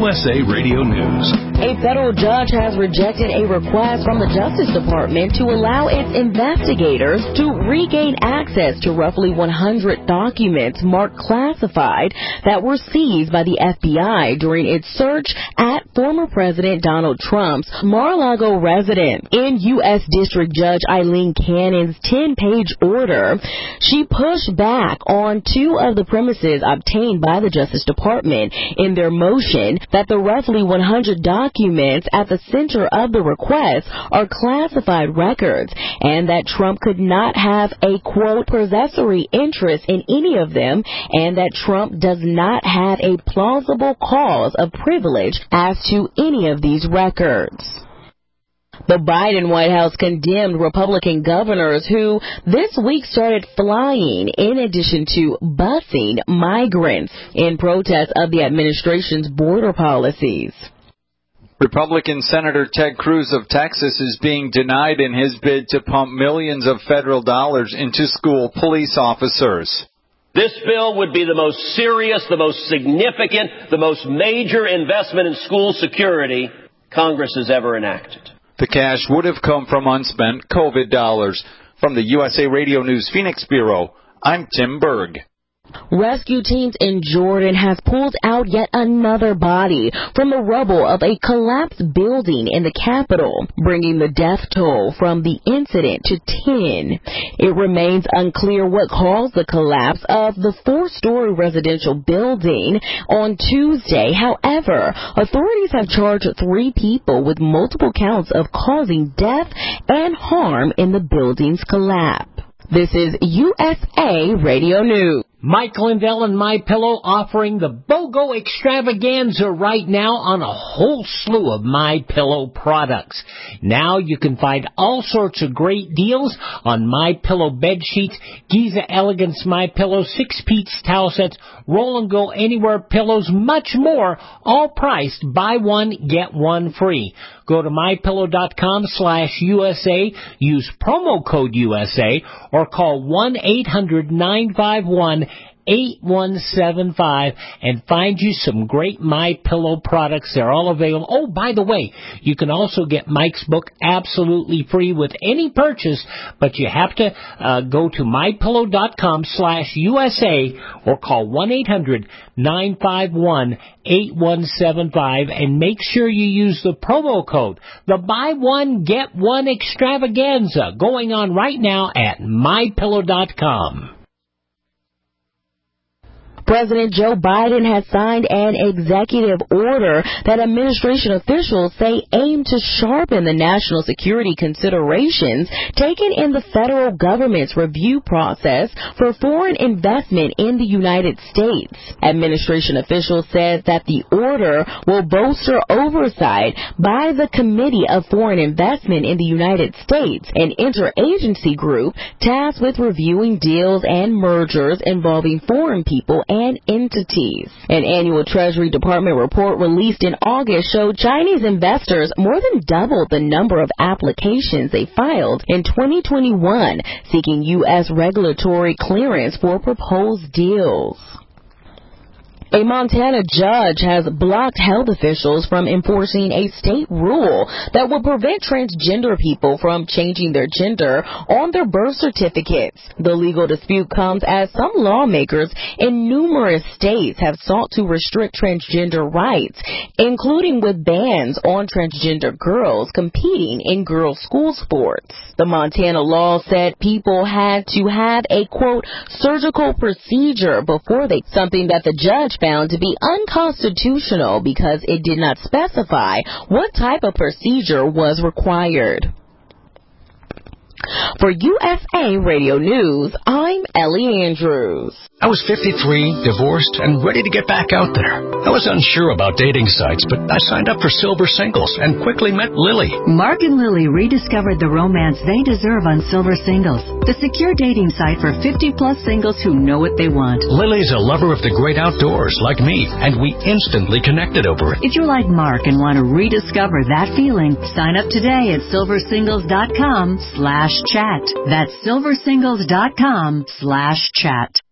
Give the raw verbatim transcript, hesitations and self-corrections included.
S A Radio News. A federal judge has rejected a request from the Justice Department to allow its investigators to regain access to roughly one hundred documents marked classified that were seized by the F B I during its search at former President Donald Trump's Mar-a-Lago residence. In U S District Judge Eileen Cannon's ten-page order, she pushed back on two of the premises obtained by the Justice Department in their motion that the roughly one hundred documents at the center of the request are classified records and that Trump could not have a, quote, possessory interest in any of them, and that Trump does not have a plausible cause of privilege as to any of these records. The Biden White House condemned Republican governors who this week started flying in addition to busing migrants in protest of the administration's border policies. Republican Senator Ted Cruz of Texas is being denied in his bid to pump millions of federal dollars into school police officers. This bill would be the most serious, the most significant, the most major investment in school security Congress has ever enacted. The cash would have come from unspent COVID dollars. From the U S A Radio News Phoenix Bureau, I'm Tim Berg. Rescue teams in Jordan have pulled out yet another body from the rubble of a collapsed building in the capital, bringing the death toll from the incident to ten. It remains unclear what caused the collapse of the four-story residential building on Tuesday. However, authorities have charged three people with multiple counts of causing death and harm in the building's collapse. This is U S A Radio News. Mike Lindell and MyPillow offering the BOGO extravaganza right now on a whole slew of MyPillow products. Now you can find all sorts of great deals on MyPillow bed sheets, Giza Elegance MyPillow, six-piece towel sets, Roll and Go Anywhere pillows, much more, all priced buy one, get one free. Go to MyPillow.com slash USA, use promo code U S A, or call one eight hundred nine five one eight one seven five and find you some great MyPillow products. They're all available. Oh, by the way, you can also get Mike's book absolutely free with any purchase, but you have to uh, go to MyPillow.com slash USA or call one eight hundred nine five one eight one seven five and make sure you use the promo code. The buy one, get one extravaganza going on right now at My Pillow dot com. President Joe Biden has signed an executive order that administration officials say aim to sharpen the national security considerations taken in the federal government's review process for foreign investment in the United States. Administration officials said that the order will bolster oversight by the Committee of Foreign Investment in the United States, an interagency group tasked with reviewing deals and mergers involving foreign people and and entities. An annual Treasury Department report released in August showed Chinese investors more than doubled the number of applications they filed in twenty twenty-one, seeking U S regulatory clearance for proposed deals. A Montana judge has blocked health officials from enforcing a state rule that will prevent transgender people from changing their gender on their birth certificates. The legal dispute comes as some lawmakers in numerous states have sought to restrict transgender rights, including with bans on transgender girls competing in girls' school sports. The Montana law said people had to have a, quote, surgical procedure before they, something that the judge found to be unconstitutional because it did not specify what type of procedure was required. For U S A Radio News, I'm Ellie Andrews. I was fifty-three, divorced, and ready to get back out there. I was unsure about dating sites, but I signed up for Silver Singles and quickly met Lily. Mark and Lily rediscovered the romance they deserve on Silver Singles, the secure dating site for fifty-plus singles who know what they want. Lily's a lover of the great outdoors like me, and we instantly connected over it. If you're like Mark and want to rediscover that feeling, sign up today at silversingles.com slash chat. That's silversingles.com slash chat.